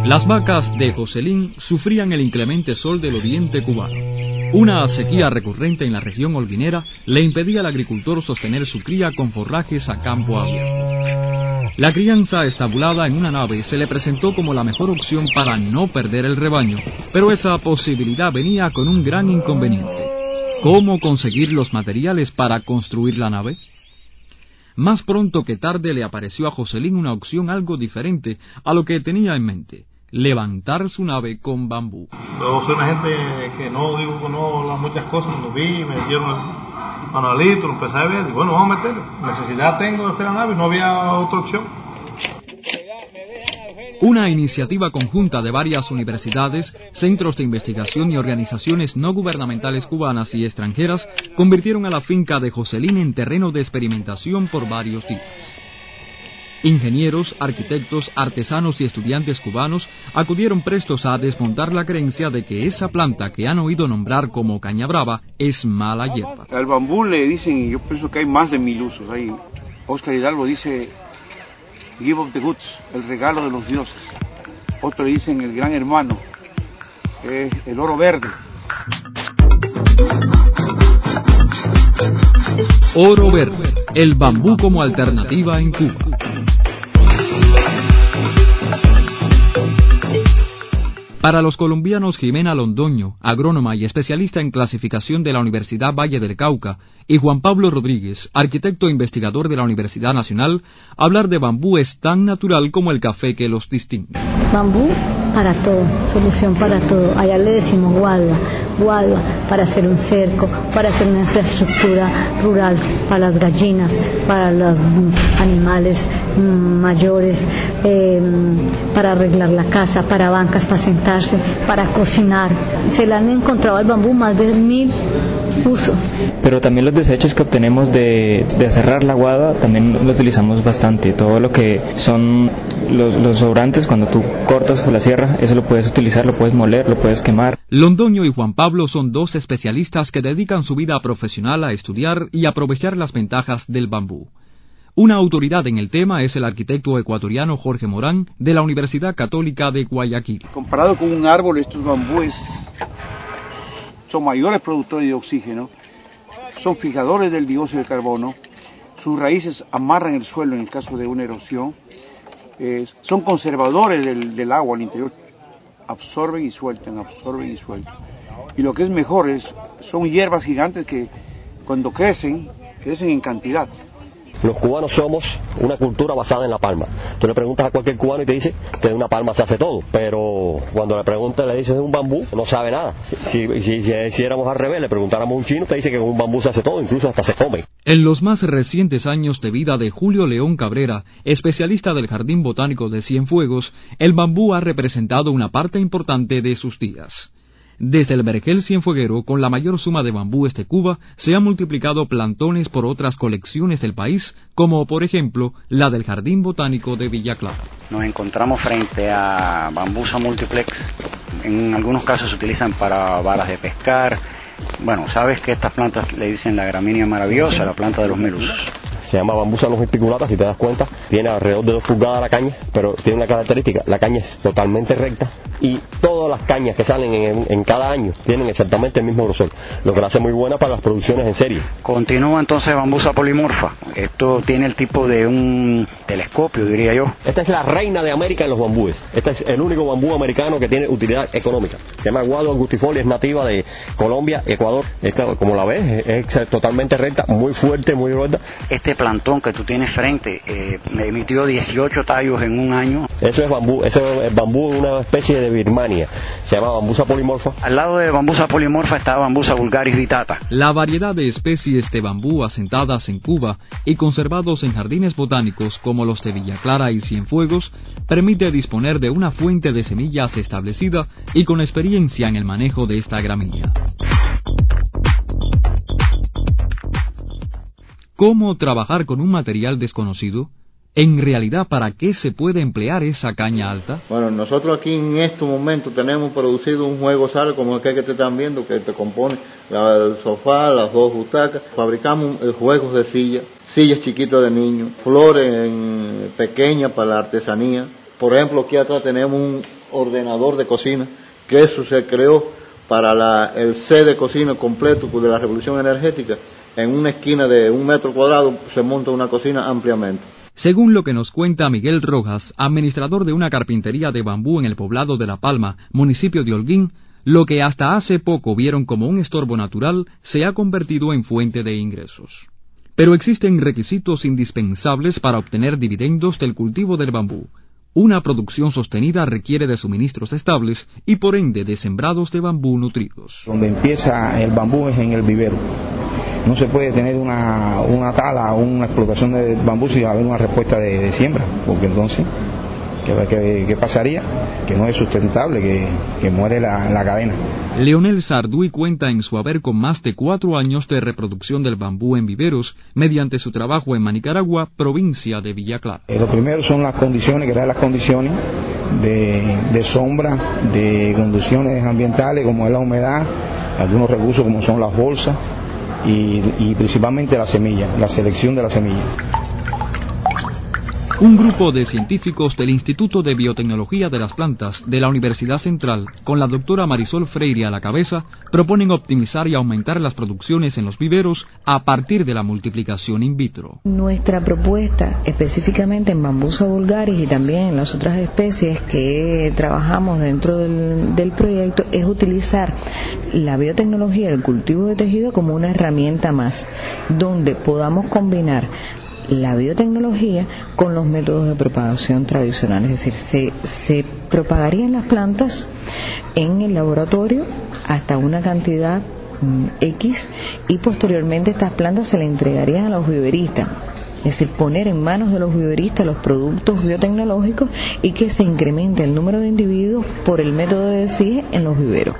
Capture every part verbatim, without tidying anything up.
Las vacas de Joselín sufrían el inclemente sol del oriente cubano. Una sequía recurrente en la región holguinera le impedía al agricultor sostener su cría con forrajes a campo abierto. La crianza estabulada en una nave se le presentó como la mejor opción para no perder el rebaño, pero esa posibilidad venía con un gran inconveniente. ¿Cómo conseguir los materiales para construir la nave? Más pronto que tarde le apareció a Joselín una opción algo diferente a lo que tenía en mente: levantar su nave con bambú. Yo soy una gente que no digo que no muchas cosas, lo vi, me dieron el manualito, lo empecé a ver, y bueno, vamos a meterlo. Necesidad tengo de hacer la nave y no había otra opción. Una iniciativa conjunta de varias universidades, centros de investigación y organizaciones no gubernamentales cubanas y extranjeras convirtieron a la finca de Joselín en terreno de experimentación por varios días. Ingenieros, arquitectos, artesanos y estudiantes cubanos acudieron prestos a desmontar la creencia de que esa planta que han oído nombrar como caña brava es mala hierba. Al bambú le dicen, y yo pienso que hay más de mil usos. Ahí Oscar Hidalgo dice "Give of the goods", el regalo de los dioses. Otro le dicen el gran hermano, eh, el oro verde. Oro verde, el bambú como alternativa en Cuba. Para los colombianos Jimena Londoño, agrónoma y especialista en clasificación de la Universidad Valle del Cauca, y Juan Pablo Rodríguez, arquitecto e investigador de la Universidad Nacional, hablar de bambú es tan natural como el café que los distingue. Bambú para todo, solución para todo. Allá le decimos guadua, guadua para hacer un cerco, para hacer una infraestructura rural, para las gallinas, para los animales mayores, eh, para arreglar la casa, para bancas, para sentarse, para cocinar. Se le han encontrado al bambú más de mil usos. Pero también los desechos que obtenemos de, de cerrar la guada también lo utilizamos bastante. Todo lo que son los, los sobrantes, cuando tú cortas con la sierra, eso lo puedes utilizar, lo puedes moler, lo puedes quemar. Londoño y Juan Pablo son dos especialistas que dedican su vida profesional a estudiar y aprovechar las ventajas del bambú. Una autoridad en el tema es el arquitecto ecuatoriano Jorge Morán, de la Universidad Católica de Guayaquil. Comparado con un árbol, estos bambúes son mayores productores de oxígeno, son fijadores del dióxido de carbono, sus raíces amarran el suelo en el caso de una erosión, eh, son conservadores del, del agua al interior, absorben y sueltan, absorben y sueltan. Y lo que es mejor es, son hierbas gigantes que cuando crecen, crecen en cantidad. Los cubanos somos una cultura basada en la palma. Tú le preguntas a cualquier cubano y te dice que de una palma se hace todo, pero cuando le preguntas, le dices de un bambú, no sabe nada. Si, si, si, si hiciéramos al revés, le preguntáramos a un chino, te dice que con un bambú se hace todo, incluso hasta se come. En los más recientes años de vida de Julio León Cabrera, especialista del Jardín Botánico de Cienfuegos, el bambú ha representado una parte importante de sus días. Desde el vergel cienfueguero, con la mayor suma de bambúes de Cuba, se han multiplicado plantones por otras colecciones del país, como por ejemplo la del Jardín Botánico de Villa Clara. Nos encontramos frente a bambusa multiplex. En algunos casos se utilizan para varas de pescar. Bueno, sabes que estas plantas le dicen la gramínea maravillosa, la planta de los mil usos. Se llama bambusa longisticulata, si te das cuenta, tiene alrededor de dos pulgadas la caña, pero tiene una característica: la caña es totalmente recta y todas las cañas que salen en, en cada año tienen exactamente el mismo grosor, lo que la hace muy buena para las producciones en serie. Continúa entonces bambusa polimorfa. Esto tiene el tipo de un telescopio, diría yo. Esta es la reina de América en los bambúes. Este es el único bambú americano que tiene utilidad económica. Se llama Guado angustifolia, es nativa de Colombia, Ecuador. Esta, como la ves, es, es totalmente recta, muy fuerte, muy gorda. Este plantón que tú tienes frente eh, me emitió dieciocho tallos en un año. Eso es bambú, eso es bambú, una especie de Birmania, se llama bambusa polimorfa. Al lado de bambusa polimorfa está bambusa vulgaris vitata. La variedad de especies de bambú asentadas en Cuba y conservados en jardines botánicos como los de Villa Clara y Cienfuegos permite disponer de una fuente de semillas establecida y con experiencia en el manejo de esta gramínea. ¿Cómo trabajar con un material desconocido? En realidad, ¿para qué se puede emplear esa caña alta? Bueno, nosotros aquí en estos momentos tenemos producido un juego sal como aquel que te están viendo, que te compone la, el sofá, las dos butacas. Fabricamos eh, juegos de silla, sillas chiquitas de niños, flores en, pequeñas para la artesanía. Por ejemplo, aquí atrás tenemos un, ordenador de cocina, que eso se creó para la, el set de cocina completo de la revolución energética. En una esquina de un metro cuadrado se monta una cocina ampliamente. Según lo que nos cuenta Miguel Rojas, administrador de una carpintería de bambú en el poblado de La Palma, municipio de Holguín, lo que hasta hace poco vieron como un estorbo natural se ha convertido en fuente de ingresos. Pero existen requisitos indispensables para obtener dividendos del cultivo del bambú. Una producción sostenida requiere de suministros estables y por ende de sembrados de bambú nutridos. Donde empieza el bambú es en el vivero. No se puede tener una, una tala o una explotación de bambú sin haber una respuesta de, de siembra, porque entonces, ¿qué, qué, qué pasaría? Que no es sustentable, que, que muere la, la cadena. Leonel Sarduy cuenta en su haber con más de cuatro años de reproducción del bambú en viveros mediante su trabajo en Manicaragua, provincia de Villa Clara. Eh, lo primero son las condiciones, crear las condiciones de, de sombra, de condiciones ambientales como es la humedad, algunos recursos como son las bolsas y, y principalmente la semilla, la selección de la semilla. Un grupo de científicos del Instituto de Biotecnología de las Plantas de la Universidad Central, con la doctora Marisol Freire a la cabeza, proponen optimizar y aumentar las producciones en los viveros a partir de la multiplicación in vitro. Nuestra propuesta, específicamente en Bambusa vulgaris y también en las otras especies que trabajamos dentro del, del proyecto, es utilizar la biotecnología del cultivo de tejido como una herramienta más, donde podamos combinar la biotecnología con los métodos de propagación tradicionales, es decir, se, se propagarían las plantas en el laboratorio hasta una cantidad mm, X y posteriormente estas plantas se le entregarían a los viveristas, es decir, poner en manos de los viveristas los productos biotecnológicos y que se incremente el número de individuos por el método de S I G en los viveros.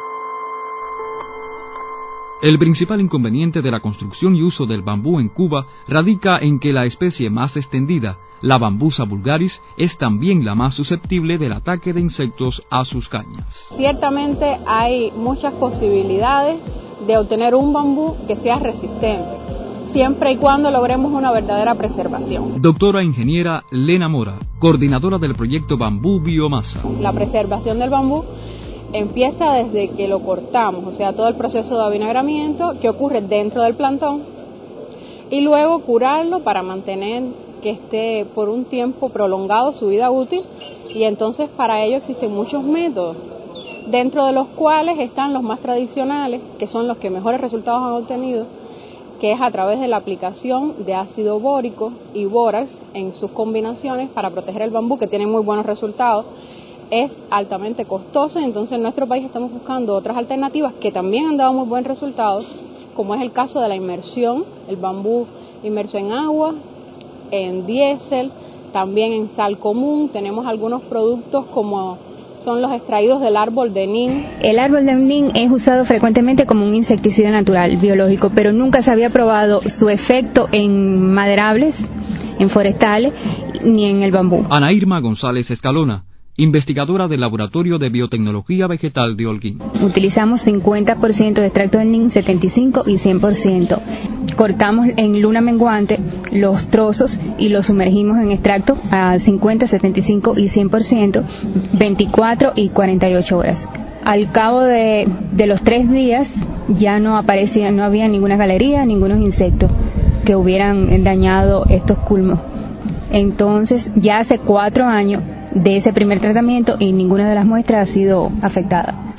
El principal inconveniente de la construcción y uso del bambú en Cuba radica en que la especie más extendida, la Bambusa vulgaris, es también la más susceptible del ataque de insectos a sus cañas. Ciertamente hay muchas posibilidades de obtener un bambú que sea resistente, siempre y cuando logremos una verdadera preservación. Doctora ingeniera Lena Mora, coordinadora del proyecto Bambú Biomasa. La preservación del bambú empieza desde que lo cortamos, o sea, todo el proceso de avinagramiento que ocurre dentro del plantón y luego curarlo para mantener que esté por un tiempo prolongado su vida útil, y entonces para ello existen muchos métodos, dentro de los cuales están los más tradicionales, que son los que mejores resultados han obtenido, que es a través de la aplicación de ácido bórico y bórax en sus combinaciones para proteger el bambú, que tienen muy buenos resultados. Es altamente costoso y entonces en nuestro país estamos buscando otras alternativas que también han dado muy buenos resultados, como es el caso de la inmersión, el bambú inmerso en agua, en diésel, también en sal común. Tenemos algunos productos como son los extraídos del árbol de nin. El árbol de nin es usado frecuentemente como un insecticida natural, biológico, pero nunca se había probado su efecto en maderables, en forestales, ni en el bambú. Ana Irma González Escalona, investigadora del Laboratorio de Biotecnología Vegetal de Holguín. Utilizamos cincuenta por ciento de extracto de nin, setenta y cinco por ciento y cien por ciento. Cortamos en luna menguante los trozos y los sumergimos en extracto a cincuenta, setenta y cinco y cien por ciento, veinticuatro y cuarenta y ocho horas. Al cabo de, de los tres días ya no aparecía, no había ninguna galería, ningunos insectos que hubieran dañado estos culmos. Entonces ya hace cuatro años de ese primer tratamiento y ninguna de las muestras ha sido afectada.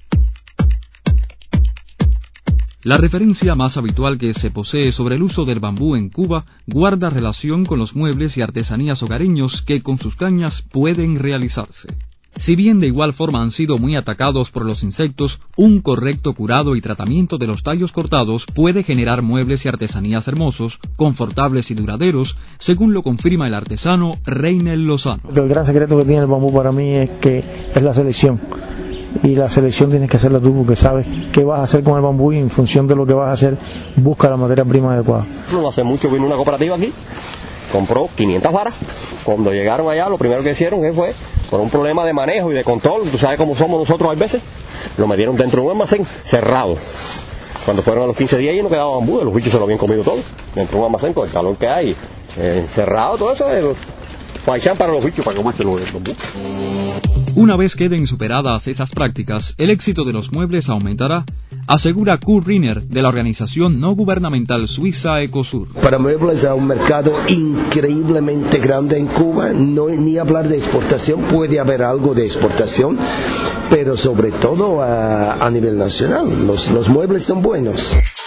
La referencia más habitual que se posee sobre el uso del bambú en Cuba guarda relación con los muebles y artesanías hogareños que con sus cañas pueden realizarse. Si bien de igual forma han sido muy atacados por los insectos, un correcto curado y tratamiento de los tallos cortados puede generar muebles y artesanías hermosos, confortables y duraderos, según lo confirma el artesano Reynel Lozano. El gran secreto que tiene el bambú para mí es que es la selección. Y la selección tienes que hacerla tú porque sabes qué vas a hacer con el bambú y en función de lo que vas a hacer, busca la materia prima adecuada. No hace mucho vino una cooperativa aquí, compró quinientas varas. Cuando llegaron allá, lo primero que hicieron fue, por un problema de manejo y de control, tú sabes cómo somos nosotros a veces, lo metieron dentro de un almacén cerrado. Cuando fueron a los quince días y no quedaba bambú, los bichos se lo habían comido todo, dentro de un almacén con el calor que hay, eh, encerrado, todo eso, eh, Faisán para los bichos, para comerse los bambú. Una vez queden superadas esas prácticas, el éxito de los muebles aumentará, asegura Kurt Riner de la organización no gubernamental suiza Ecosur. Para muebles hay un mercado increíblemente grande en Cuba, no ni hablar de exportación, puede haber algo de exportación, pero sobre todo a, a nivel nacional, los, los muebles son buenos.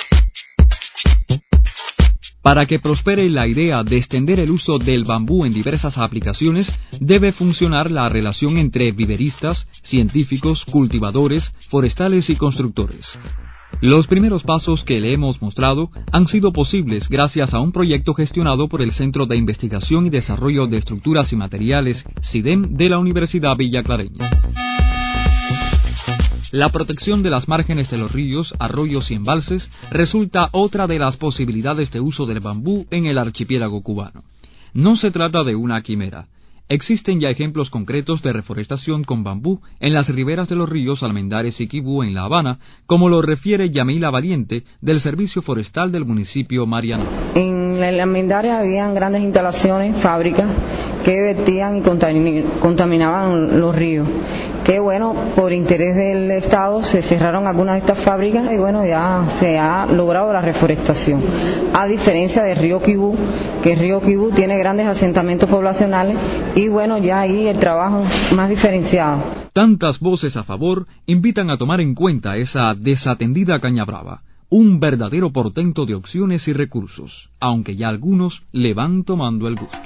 Para que prospere la idea de extender el uso del bambú en diversas aplicaciones, debe funcionar la relación entre viveristas, científicos, cultivadores, forestales y constructores. Los primeros pasos que le hemos mostrado han sido posibles gracias a un proyecto gestionado por el Centro de Investigación y Desarrollo de Estructuras y Materiales, CIDEM, de la Universidad Villaclareña. La protección de las márgenes de los ríos, arroyos y embalses resulta otra de las posibilidades de uso del bambú en el archipiélago cubano. No se trata de una quimera. Existen ya ejemplos concretos de reforestación con bambú en las riberas de los ríos Almendares y Quibú en La Habana, como lo refiere Yamila Valiente del Servicio Forestal del municipio Marianao. En el Almendares habían grandes instalaciones, fábricas, que vertían y contaminaban los ríos. Que bueno, por interés del Estado se cerraron algunas de estas fábricas y bueno, ya se ha logrado la reforestación. A diferencia del río Quibú, que el río Quibú tiene grandes asentamientos poblacionales y bueno, ya ahí el trabajo es más diferenciado. Tantas voces a favor invitan a tomar en cuenta esa desatendida caña brava, un verdadero portento de opciones y recursos, aunque ya algunos le van tomando el gusto.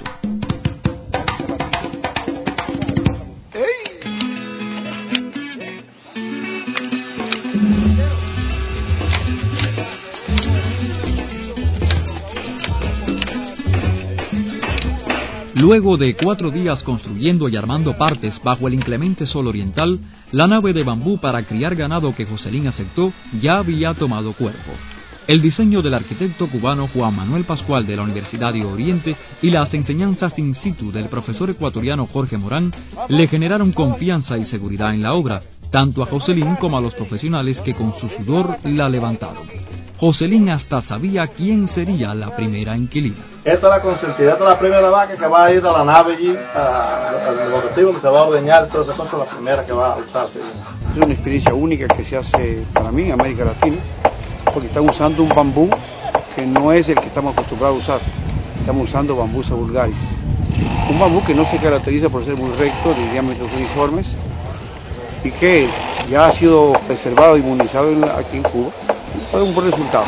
Luego de cuatro días construyendo y armando partes bajo el inclemente sol oriental, la nave de bambú para criar ganado que Joselín aceptó ya había tomado cuerpo. El diseño del arquitecto cubano Juan Manuel Pascual de la Universidad de Oriente y las enseñanzas in situ del profesor ecuatoriano Jorge Morán le generaron confianza y seguridad en la obra, tanto a Joselín como a los profesionales que con su sudor la levantaron. Joselín hasta sabía quién sería la primera inquilina. Esta es la construcción, esta es la primera vaca que va a ir a la nave allí, al objetivo donde se va a ordeñar, todas esas cosas, la primera que va a usarse. Es una experiencia única que se hace para mí en América Latina, porque están usando un bambú que no es el que estamos acostumbrados a usar, estamos usando Bambusa vulgaris. Un bambú que no se caracteriza por ser muy recto, de diámetros uniformes, y que ya ha sido preservado e inmunizado aquí en Cuba. Es un buen resultado.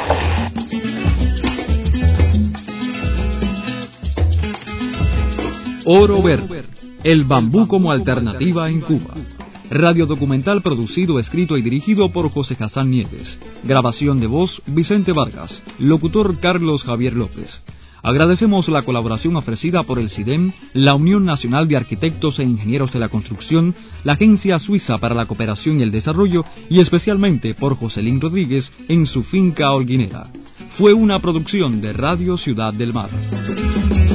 Oro Verde, el bambú como alternativa en Cuba. Radiodocumental producido, escrito y dirigido por José Hassan Nieves. Grabación de voz, Vicente Vargas. Locutor, Carlos Javier López. Agradecemos la colaboración ofrecida por el CIDEM, la Unión Nacional de Arquitectos e Ingenieros de la Construcción, la Agencia Suiza para la Cooperación y el Desarrollo y especialmente por Joselín Rodríguez en su finca holguinera. Fue una producción de Radio Ciudad del Mar.